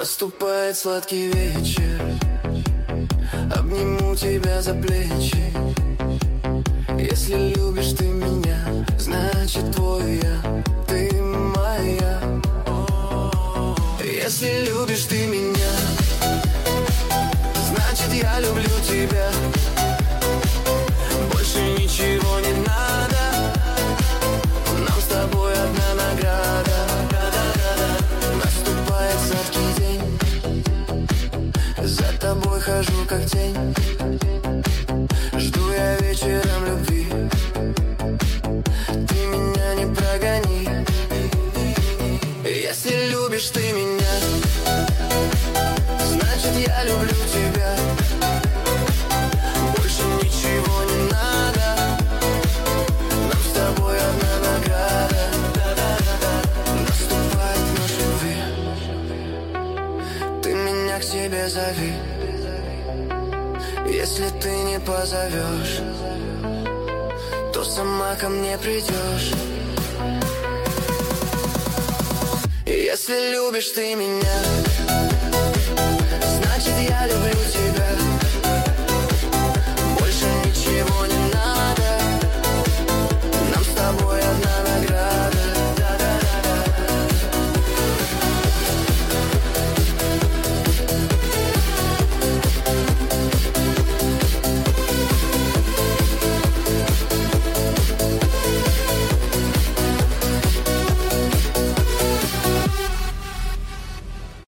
Наступает сладкий вечер, обниму тебя за плечи. Если любишь ты меня, значит твой я, ты моя. Если любишь ты меня, значит я люблю тебя. Больше ничего не надо, нам с тобой одна награда. Наступает сладкий день, за тобой хожу как тень. Жду я вечером любви, ты меня не прогони. Если любишь ты меня, значит я люблю тебя. Больше ничего не надо, нам с тобой одна награда. Наступает ночь любви, ты меня к себе зови. Если ты не позовешь, то сама ко мне придешь. Если любишь ты меня, значит я люблю тебя.